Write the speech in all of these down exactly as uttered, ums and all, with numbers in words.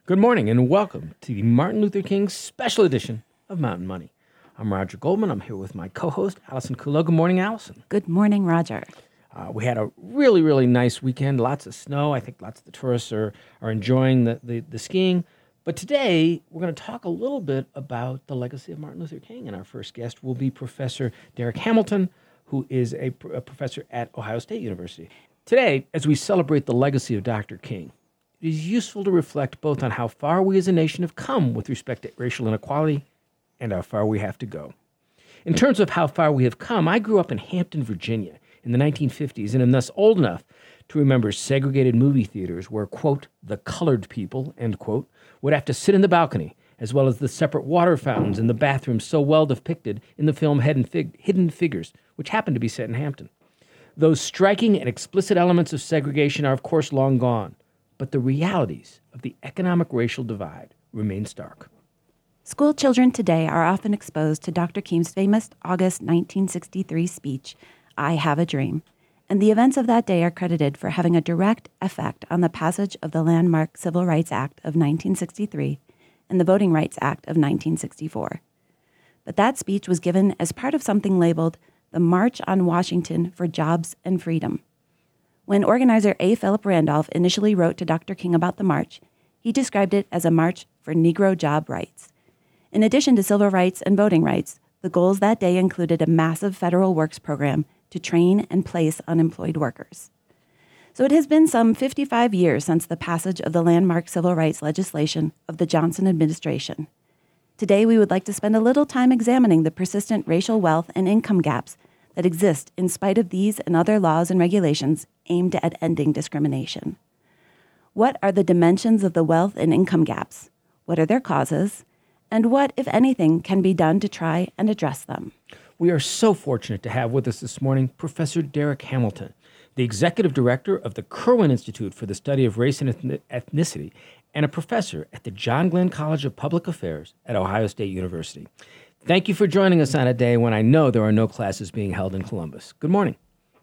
Good morning and welcome to the Martin Luther King special edition of Mountain Money. I'm Roger Goldman. I'm here with my co-host, Allison Kulo. Good morning, Allison. Good morning, Roger. Uh, we had a really, really nice weekend. Lots of snow. I think lots of the tourists are, are enjoying the, the, the skiing. But today, we're going to talk a little bit about the legacy of Martin Luther King. And our first guest will be Professor Derek Hamilton, who is a, a professor at Ohio State University. Today, as we celebrate the legacy of Doctor King, it is useful to reflect both on how far we as a nation have come with respect to racial inequality and how far we have to go. In terms of how far we have come, I grew up in Hampton, Virginia in the nineteen fifties, and am thus old enough to remember segregated movie theaters where, quote, the colored people, end quote, would have to sit in the balcony, as well as the separate water fountains in the bathrooms so well depicted in the film Hidden, Fig- Hidden Figures, which happened to be set in Hampton. Those striking and explicit elements of segregation are, of course, long gone. But the realities of the economic racial divide remain stark. School children today are often exposed to Doctor King's famous August nineteen sixty-three speech, I Have a Dream, and the events of that day are credited for having a direct effect on the passage of the landmark Civil Rights Act of nineteen sixty-three and the Voting Rights Act of nineteen sixty-four. But that speech was given as part of something labeled the March on Washington for Jobs and Freedom. When organizer A. Philip Randolph initially wrote to Doctor King about the march, he described it as a march for Negro job rights. In addition to civil rights and voting rights, the goals that day included a massive federal works program to train and place unemployed workers. So it has been some fifty-five years since the passage of the landmark civil rights legislation of the Johnson administration. Today, we would like to spend a little time examining the persistent racial wealth and income gaps that exist in spite of these and other laws and regulations aimed at ending discrimination. What are the dimensions of the wealth and income gaps? What are their causes? And what, if anything, can be done to try and address them? We are so fortunate to have with us this morning Professor Derek Hamilton, the Executive Director of the Kirwan Institute for the Study of Race and Ethnicity, and a professor at the John Glenn College of Public Affairs at Ohio State University. Thank you for joining us on a day when I know there are no classes being held in Columbus. Good morning.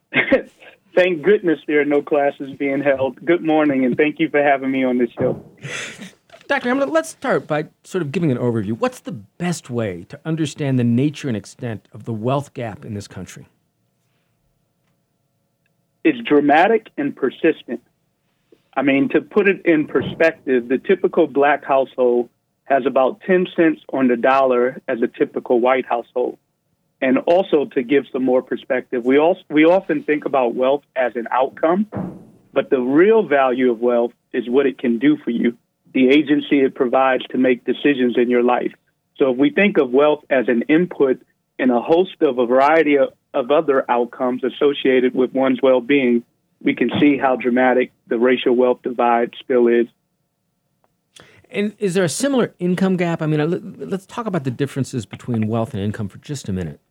Thank goodness there are no classes being held. Good morning, and thank you for having me on this show. Doctor Hamilton, let's start by sort of giving an overview. What's the best way to understand the nature and extent of the wealth gap in this country? It's dramatic and persistent. I mean, to put it in perspective, the typical black household has about ten cents on the dollar as a typical white household. And also, to give some more perspective, we also we often think about wealth as an outcome, but the real value of wealth is what it can do for you, the agency it provides to make decisions in your life. So if we think of wealth as an input in a host of a variety of, of other outcomes associated with one's well-being, we can see how dramatic the racial wealth divide still is. And is there a similar income gap? I mean, let's talk about the differences between wealth and income for just a minute.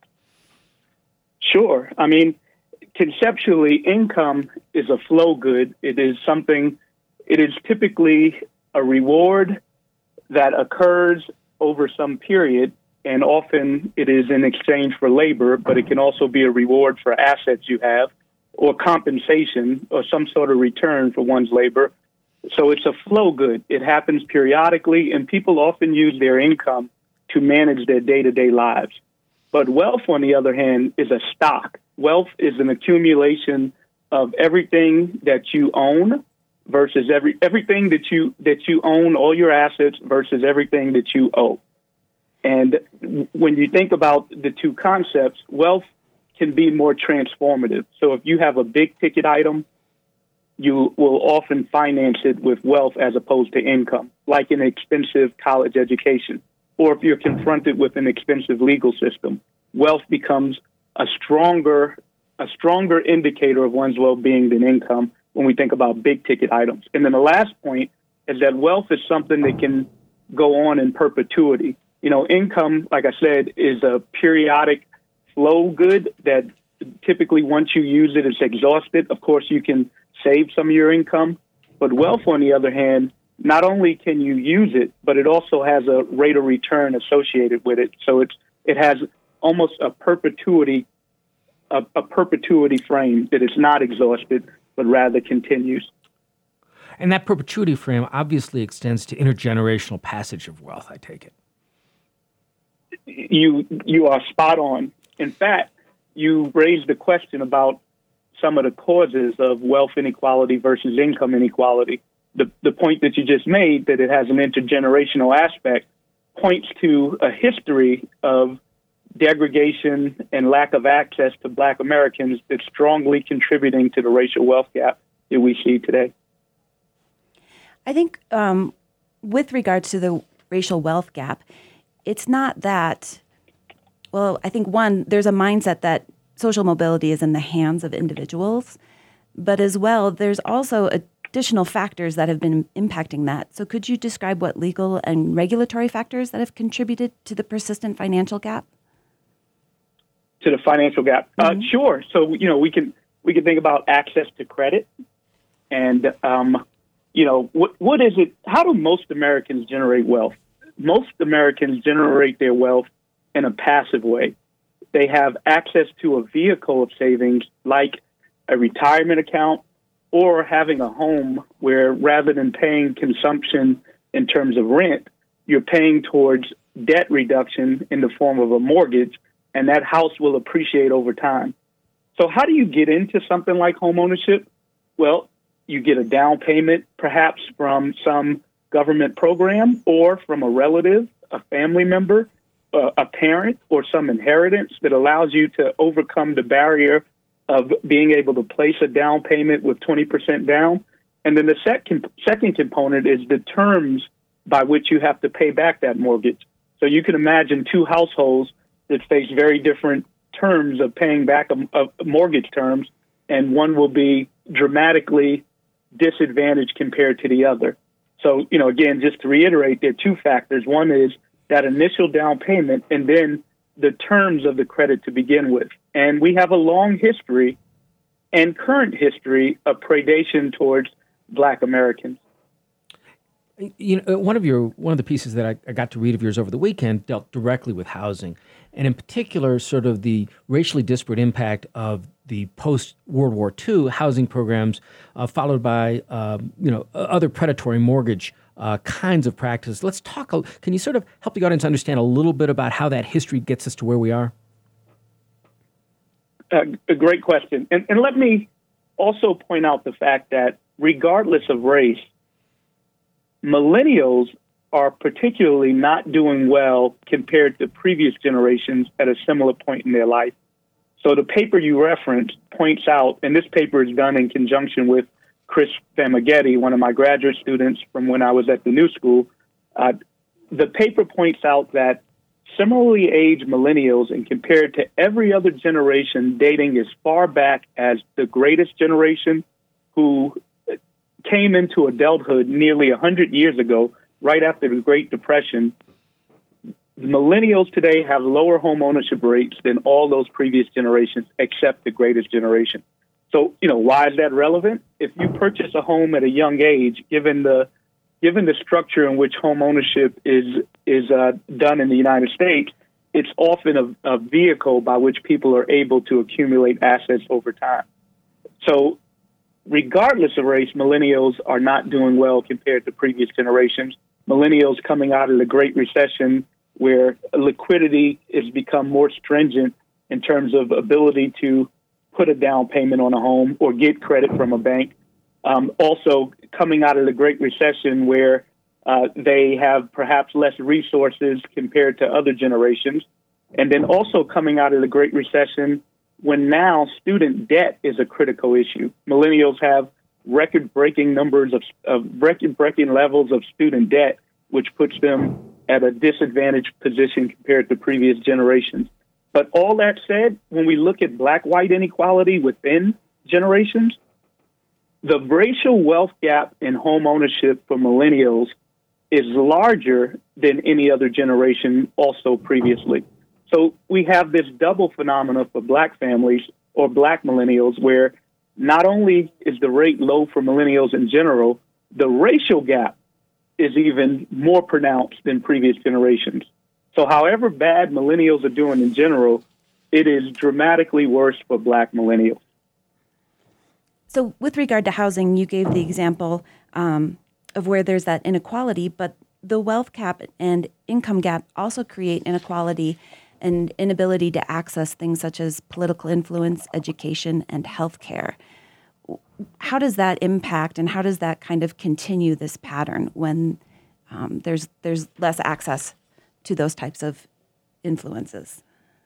Sure. I mean, conceptually, income is a flow good. It is something, it is typically a reward that occurs over some period, and often it is in exchange for labor, but it can also be a reward for assets you have, or compensation, or some sort of return for one's labor. So it's a flow good. It happens periodically, and people often use their income to manage their day-to-day lives. But wealth, on the other hand, is a stock. Wealth is an accumulation of everything that you own versus every everything that you that you own, all your assets versus everything that you owe. And when you think about the two concepts, wealth can be more transformative. So if you have a big-ticket item, you will often finance it with wealth as opposed to income, like an expensive college education. Or if you're confronted with an expensive legal system, wealth becomes a stronger, a stronger indicator of one's well-being than income when we think about big-ticket items. And then the last point is that wealth is something that can go on in perpetuity. You know, income, like I said, is a periodic flow good that typically once you use it, it's exhausted. Of course, you can save some of your income. But wealth, on the other hand, not only can you use it, but it also has a rate of return associated with it. So it's it has almost a perpetuity, a, a perpetuity frame that it's not exhausted, but rather continues. And that perpetuity frame obviously extends to intergenerational passage of wealth, I take it. You you are spot on. In fact, you raised the question about some of the causes of wealth inequality versus income inequality. The the point that you just made, that it has an intergenerational aspect, points to a history of degradation and lack of access to Black Americans that's strongly contributing to the racial wealth gap that we see today. I think um, with regards to the racial wealth gap, it's not that, well, I think one, there's a mindset that social mobility is in the hands of individuals, but as well, there's also additional factors that have been impacting that. So could you describe what legal and regulatory factors that have contributed to the persistent financial gap? To the financial gap? Mm-hmm. Uh, sure. So, you know, we can we can think about access to credit. And, um, you know, what what is it? How do most Americans generate wealth? Most Americans generate their wealth in a passive way. They have access to a vehicle of savings like a retirement account or having a home where rather than paying consumption in terms of rent, you're paying towards debt reduction in the form of a mortgage, and that house will appreciate over time. So how do you get into something like home ownership? Well, you get a down payment, perhaps from some government program or from a relative, a family member, uh, a parent, or some inheritance that allows you to overcome the barrier of being able to place a down payment with twenty percent down. And then the second, second component is the terms by which you have to pay back that mortgage. So you can imagine two households that face very different terms of paying back a, a mortgage terms, and one will be dramatically disadvantaged compared to the other. So, you know, again, just to reiterate, there are two factors. One is that initial down payment, and then the terms of the credit to begin with. And we have a long history and current history of predation towards Black Americans. You know, one of your one of the pieces that I, I got to read of yours over the weekend dealt directly with housing, and in particular, sort of the racially disparate impact of the post-World War Two housing programs, uh, followed by um, you know other predatory mortgage uh, kinds of practices. Let's talk. Can you sort of help the audience understand a little bit about how that history gets us to where we are? Uh, a great question, and, and let me also point out the fact that regardless of race, millennials are particularly not doing well compared to previous generations at a similar point in their life. So the paper you referenced points out, and this paper is done in conjunction with Chris Famagetti, one of my graduate students from when I was at the New School. Uh, the paper points out that similarly aged millennials, and compared to every other generation dating as far back as the greatest generation, who came into adulthood nearly one hundred years ago, right after the Great Depression, millennials today have lower home ownership rates than all those previous generations, except the greatest generation. So, you know, why is that relevant? If you purchase a home at a young age, given the given the structure in which home ownership is is uh, done in the United States, it's often a, a vehicle by which people are able to accumulate assets over time. So, regardless of race, millennials are not doing well compared to previous generations. Millennials coming out of the Great Recession, where liquidity has become more stringent in terms of ability to put a down payment on a home or get credit from a bank. Um, also coming out of the Great Recession, where uh, they have perhaps less resources compared to other generations. And then also coming out of the Great Recession, when now student debt is a critical issue. Millennials have record-breaking numbers of, of record-breaking levels of student debt, which puts them at a disadvantaged position compared to previous generations. But all that said, when we look at Black-white inequality within generations, the racial wealth gap in home ownership for millennials is larger than any other generation also previously. So we have this double phenomena for Black families or Black millennials, where not only is the rate low for millennials in general, the racial gap is even more pronounced than previous generations. So however bad millennials are doing in general, it is dramatically worse for Black millennials. So with regard to housing, you gave the example um, of where there's that inequality, but the wealth gap and income gap also create inequality and inability to access things such as political influence, education, and healthcare. How does that impact, and how does that kind of continue this pattern when um, there's there's less access to those types of influences?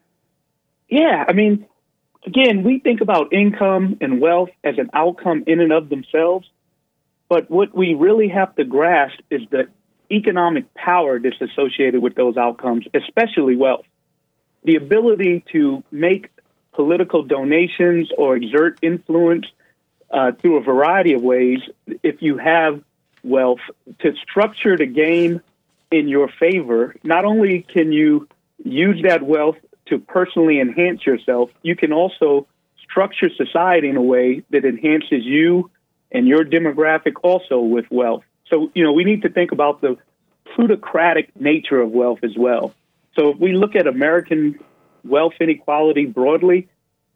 Yeah, I mean, again, we think about income and wealth as an outcome in and of themselves, but what we really have to grasp is the economic power that's associated with those outcomes, especially wealth. The ability to make political donations or exert influence uh, through a variety of ways, if you have wealth, to structure the game in your favor. Not only can you use that wealth to personally enhance yourself, you can also structure society in a way that enhances you and your demographic also with wealth. So, you know, we need to think about the plutocratic nature of wealth as well. So if we look at American wealth inequality broadly,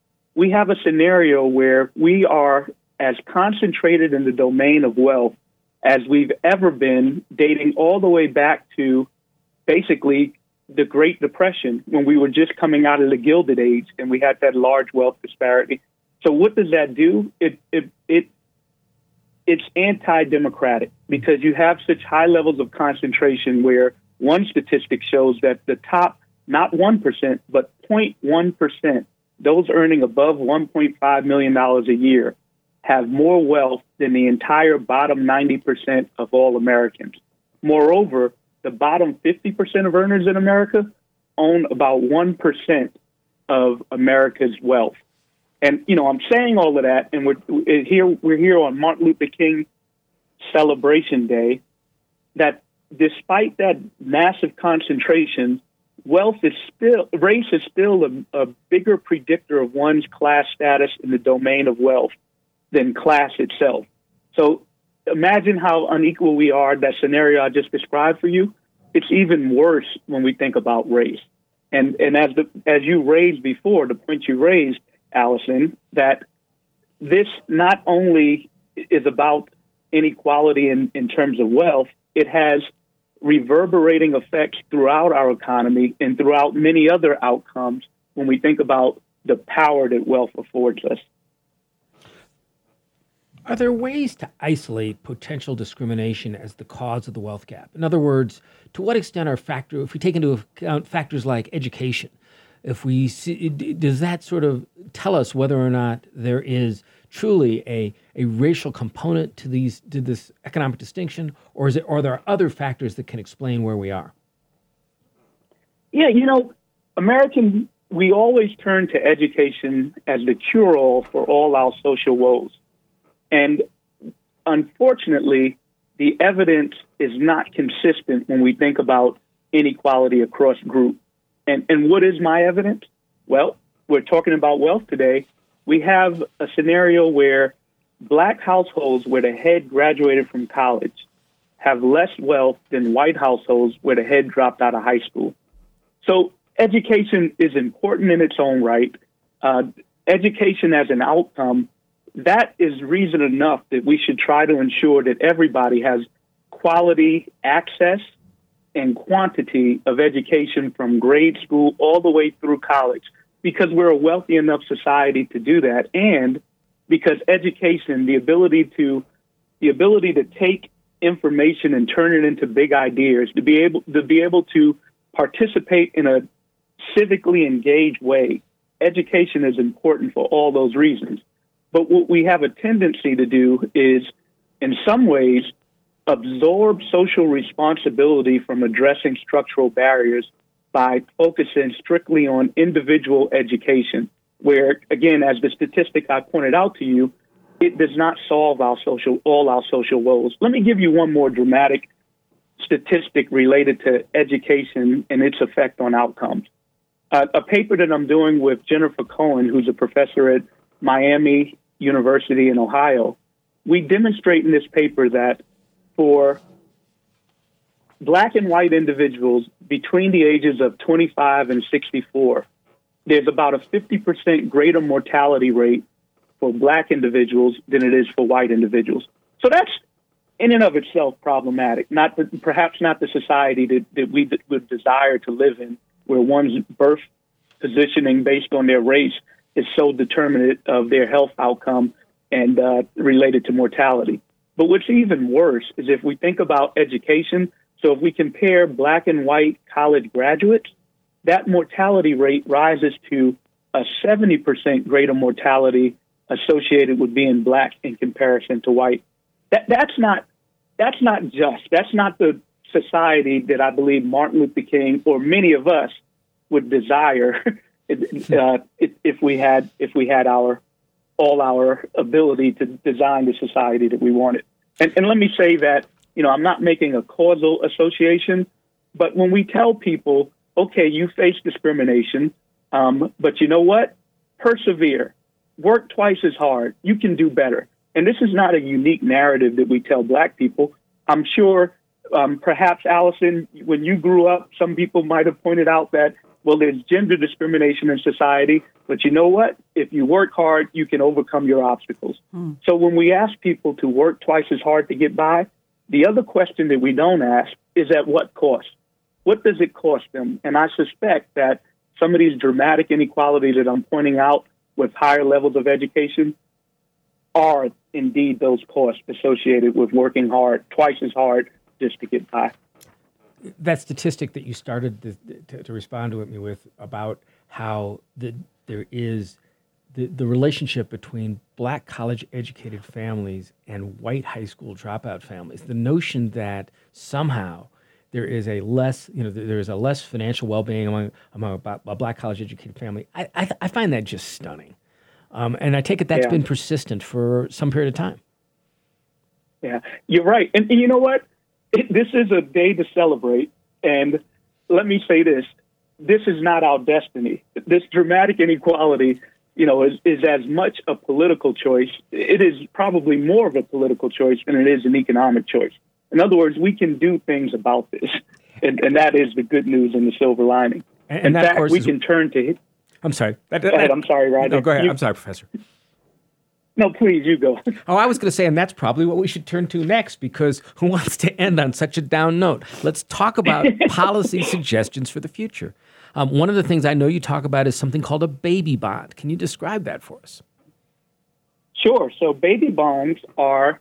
we have a scenario where we are as concentrated in the domain of wealth as we've ever been, dating all the way back to basically the Great Depression, when we were just coming out of the Gilded Age and we had that large wealth disparity. So what does that do? It it it it's anti-democratic, because you have such high levels of concentration where one statistic shows that the top, not one percent, but zero point one percent, those earning above one point five million dollars a year, have more wealth than the entire bottom ninety percent of all Americans. Moreover, the bottom fifty percent of earners in America own about one percent of America's wealth. And, you know, I'm saying all of that, and we're here, we're here on Martin Luther King Celebration Day, that despite that massive concentration, wealth is still, race is still a, a bigger predictor of one's class status in the domain of wealth than class itself. So imagine how unequal we are. That scenario I just described for you, it's even worse when we think about race. And and as the as you raised before, the point you raised, Allison, that this not only is about inequality in, in terms of wealth, it has reverberating effects throughout our economy and throughout many other outcomes when we think about the power that wealth affords us. Are there ways to isolate potential discrimination as the cause of the wealth gap? In other words, to what extent are factor, if we take into account factors like education, if we see, does that sort of tell us whether or not there is truly a, a racial component to these to this economic distinction, or is it, or are there other factors that can explain where we are? Yeah, you know, American, we always turn to education as the cure-all for all our social woes. And unfortunately, the evidence is not consistent when we think about inequality across groups. And, and what is my evidence? Well, we're talking about wealth today. We have a scenario where black households where the head graduated from college have less wealth than white households where the head dropped out of high school. So education is important in its own right. Uh, education as an outcome, that is reason enough that we should try to ensure that everybody has quality access and quantity of education from grade school all the way through college, because we're a wealthy enough society to do that, and because education, the ability to the ability to take information and turn it into big ideas, to be able to be able to participate in a civically engaged way, education is important for all those reasons. But what we have a tendency to do is, in some ways, absorb social responsibility from addressing structural barriers by focusing strictly on individual education, where, again, as the statistic I pointed out to you, it does not solve our social, all our social woes. Let me give you one more dramatic statistic related to education and its effect on outcomes. Uh, a paper that I'm doing with Jennifer Cohen, who's a professor at Miami University in Ohio, we demonstrate in this paper that for black and white individuals between the ages of twenty-five and sixty-four, there's about a fifty percent greater mortality rate for black individuals than it is for white individuals. So that's in and of itself problematic. Not the, perhaps not the society that, that we d- would desire to live in, where one's birth positioning based on their race is so determinate of their health outcome and uh, related to mortality. But what's even worse is if we think about education. So if we compare black and white college graduates, that mortality rate rises to a seventy percent greater mortality associated with being black in comparison to white. That that's not that's not just. That's not the society that I believe Martin Luther King or many of us would desire uh, if, if we had if we had our all our ability to design the society that we wanted. And, and let me say that, you know, I'm not making a causal association, but when we tell people, okay, you face discrimination, um, but you know what? Persevere. Work twice as hard. You can do better. And this is not a unique narrative that we tell black people. I'm sure um, perhaps, Allison, when you grew up, some people might have pointed out that, well, there's gender discrimination in society, but you know what? If you work hard, you can overcome your obstacles. Hmm. So when we ask people to work twice as hard to get by, the other question that we don't ask is at what cost? What does it cost them? And I suspect that some of these dramatic inequalities that I'm pointing out with higher levels of education are indeed those costs associated with working hard, twice as hard, just to get by. That statistic that you started to, to, to respond to me with about how the, there is the, the relationship between black college-educated families and white high school dropout families, the notion that somehow there is a less, you know, there is a less financial well-being among among a, a black college-educated family. I, I I find that just stunning, um, and I take it that's yeah. been persistent for some period of time. Yeah, you're right, and, and you know what? It, this is a day to celebrate, and let me say this: this is not our destiny. This dramatic inequality, you know, is is as much a political choice. It is probably more of a political choice than it is an economic choice. In other words, we can do things about this, and, and that is the good news and the silver lining. And, In and that, fact, of course, we is, can turn to... I'm sorry. That, go ahead. I'm sorry, Roger. No, go ahead. You, I'm sorry, Professor. No, please, you go. Oh, I was going to say, and that's probably what we should turn to next, because who wants to end on such a down note? Let's talk about policy suggestions for the future. Um, one of the things I know you talk about is something called a baby bond. Can you describe that for us? Sure. So baby bonds are...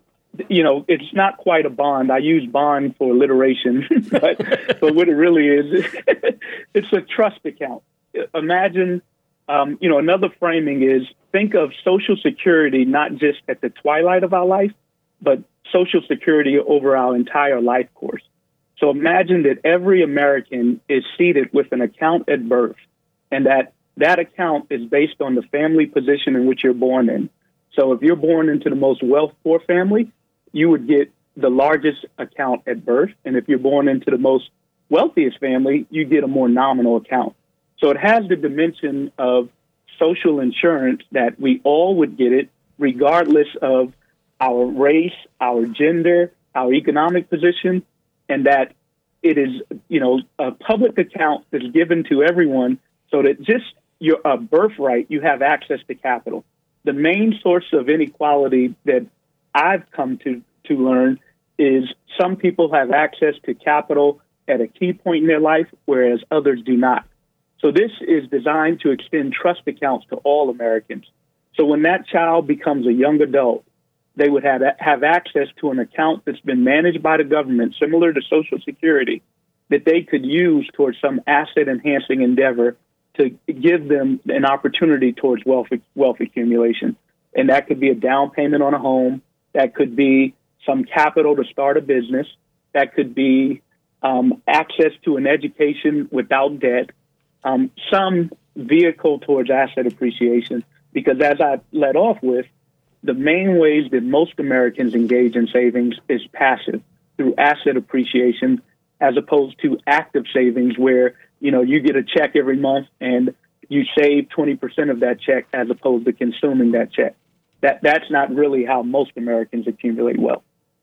You know, it's not quite a bond. I use bond for alliteration, but, but what it really is, it's a trust account. Imagine, um, you know, another framing is think of Social Security not just at the twilight of our life, but Social Security over our entire life course. So imagine that every American is seated with an account at birth, and that that account is based on the family position in which you're born in. So if you're born into the most wealth-poor family, you would get the largest account at birth. And if you're born into the most wealthiest family, you get a more nominal account. So it has the dimension of social insurance that we all would get it regardless of our race, our gender, our economic position, and that it is, you know, a public account that's given to everyone so that just your uh, birthright, you have access to capital. The main source of inequality that I've come to, to learn is some people have access to capital at a key point in their life, whereas others do not. So this is designed to extend trust accounts to all Americans. So when that child becomes a young adult, they would have, have access to an account that's been managed by the government, similar to Social Security, that they could use towards some asset-enhancing endeavor to give them an opportunity towards wealth, wealth accumulation. And that could be a down payment on a home. That could be some capital to start a business. That could be um, access to an education without debt, um, some vehicle towards asset appreciation. Because as I led off with, the main ways that most Americans engage in savings is passive, through asset appreciation, as opposed to active savings where, you know, you get a check every month and you save twenty percent of that check as opposed to consuming that check. That that's not really how most Americans accumulate wealth.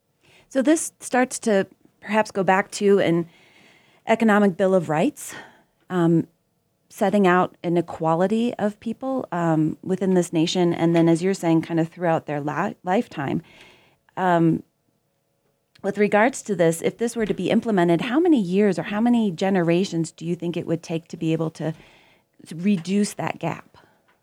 So this starts to perhaps go back to an economic bill of rights, um, setting out an equality of people um, within this nation, and then, as you're saying, kind of throughout their la- lifetime. Um, with regards to this, if this were to be implemented, how many years or how many generations do you think it would take to be able to, to reduce that gap?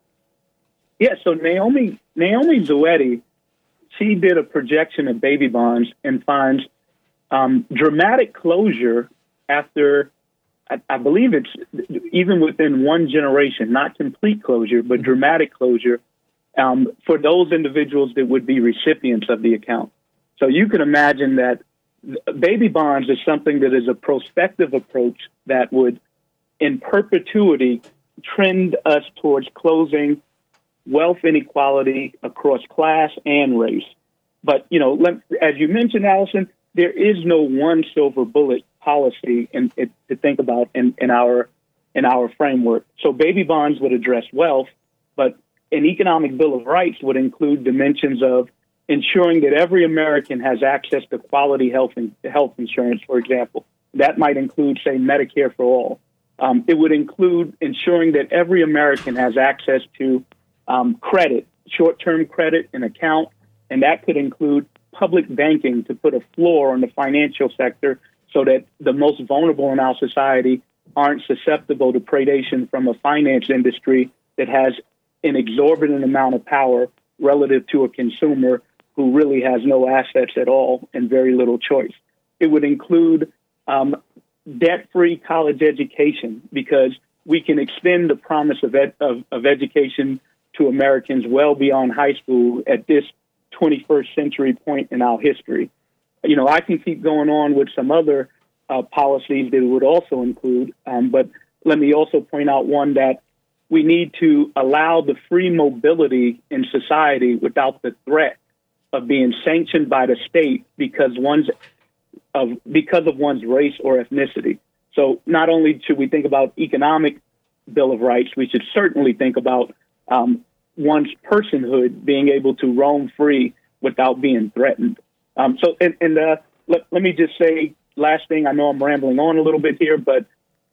Yeah, so Naomi Naomi Zoetti, she did a projection of baby bonds and finds um, dramatic closure after, I, I believe it's even within one generation, not complete closure, but dramatic closure um, for those individuals that would be recipients of the account. So you can imagine that baby bonds is something that is a prospective approach that would, in perpetuity, trend us towards closing wealth inequality across class and race. But, you know, let, as you mentioned, Allison, there is no one silver bullet policy in, in, to think about in, in our in our framework. So baby bonds would address wealth, but an economic bill of rights would include dimensions of ensuring that every American has access to quality health and health insurance, for example. That might include, say, Medicare for all. Um, it would include ensuring that every American has access to um, credit, short-term credit, an account, and that could include public banking to put a floor on the financial sector so that the most vulnerable in our society aren't susceptible to predation from a finance industry that has an exorbitant amount of power relative to a consumer who really has no assets at all and very little choice. It would include um, debt-free college education, because we can extend the promise of, ed- of, of education to Americans well beyond high school at this twenty-first century point in our history. You know, I can keep going on with some other uh, policies that would also include, um, but let me also point out one that we need to allow the free mobility in society without the threat of being sanctioned by the state because one's of because of one's race or ethnicity. So not only should we think about economic Bill of Rights, we should certainly think about um, one's personhood being able to roam free without being threatened. Um, so, and, and uh, let, let me just say, last thing, I know I'm rambling on a little bit here, but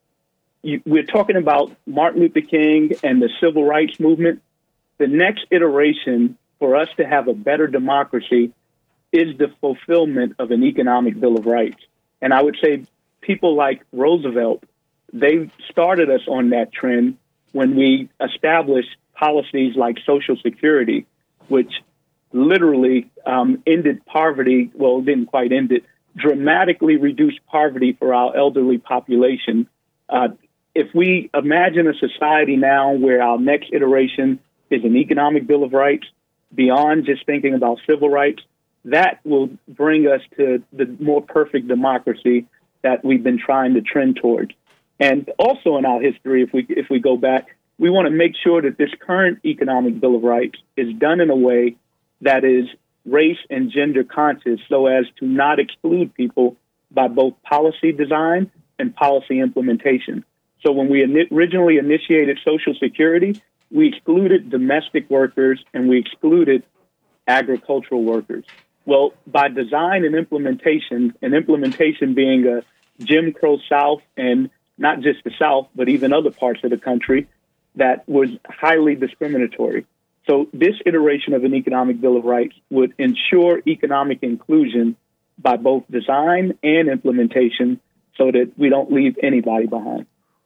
you, we're talking about Martin Luther King and the civil rights movement. The next iteration for us to have a better democracy is the fulfillment of an economic Bill of Rights. And I would say people like Roosevelt, they started us on that trend when we established policies like Social Security, which literally um, ended poverty. Well, didn't quite end it, dramatically reduced poverty for our elderly population. Uh, if we imagine a society now where our next iteration is an economic Bill of Rights, beyond just thinking about civil rights, that will bring us to the more perfect democracy that we've been trying to trend towards. And also in our history, if we if we go back, we want to make sure that this current economic Bill of Rights is done in a way that is race and gender conscious so as to not exclude people by both policy design and policy implementation. So when we in- originally initiated Social Security, we excluded domestic workers and we excluded agricultural workers. Well, by design and implementation, and implementation being a Jim Crow South, and not just the South, but even other parts of the country, that was highly discriminatory. So this iteration of an economic Bill of Rights would ensure economic inclusion by both design and implementation so that we don't leave anybody behind.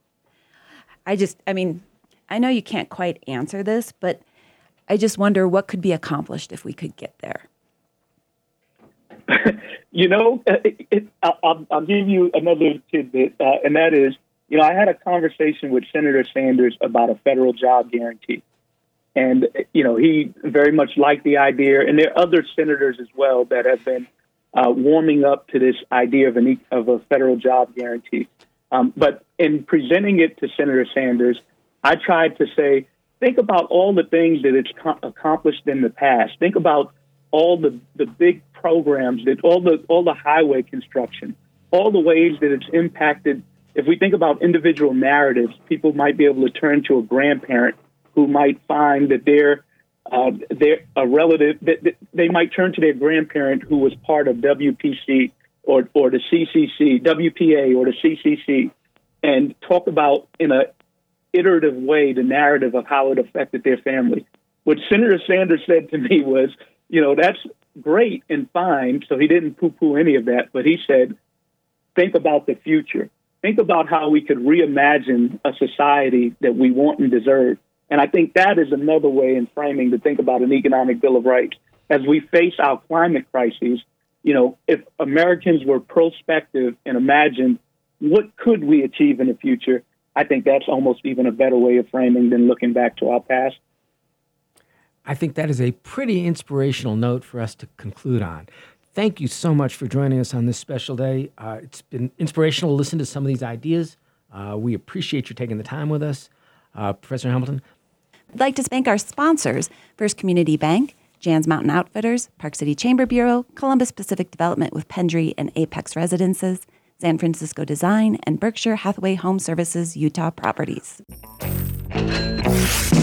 I just, I mean, I know you can't quite answer this, but I just wonder what could be accomplished if we could get there. you know, it, it, I'll, I'll give you another tidbit, uh, and that is, you know, I had a conversation with Senator Sanders about a federal job guarantee. And, you know, he very much liked the idea. And there are other senators as well that have been uh, warming up to this idea of, an, of a federal job guarantee. Um, but in presenting it to Senator Sanders, I tried to say, think about all the things that it's co- accomplished in the past. Think about all the, the big programs, that all the all the highway construction, all the ways that it's impacted. If we think about individual narratives, people might be able to turn to a grandparent who might find that they're, uh, they're a relative, that, that they might turn to their grandparent who was part of W P C or, or the C C C, W P A or the C C C, and talk about in a iterative way the narrative of how it affected their family. What Senator Sanders said to me was, you know, that's great and fine. So he didn't poo-poo any of that, but he said, think about the future. Think about how we could reimagine a society that we want and deserve. And I think that is another way in framing to think about an economic Bill of Rights. As we face our climate crises, you know, if Americans were prospective and imagined what could we achieve in the future, I think that's almost even a better way of framing than looking back to our past. I think that is a pretty inspirational note for us to conclude on. Thank you so much for joining us on this special day. Uh, it's been inspirational to listen to some of these ideas. Uh, we appreciate you taking the time with us. Uh, Professor Hamilton? I'd like to thank our sponsors, First Community Bank, Jan's Mountain Outfitters, Park City Chamber Bureau, Columbus Pacific Development with Pendry and Apex Residences, San Francisco Design, and Berkshire Hathaway Home Services Utah Properties.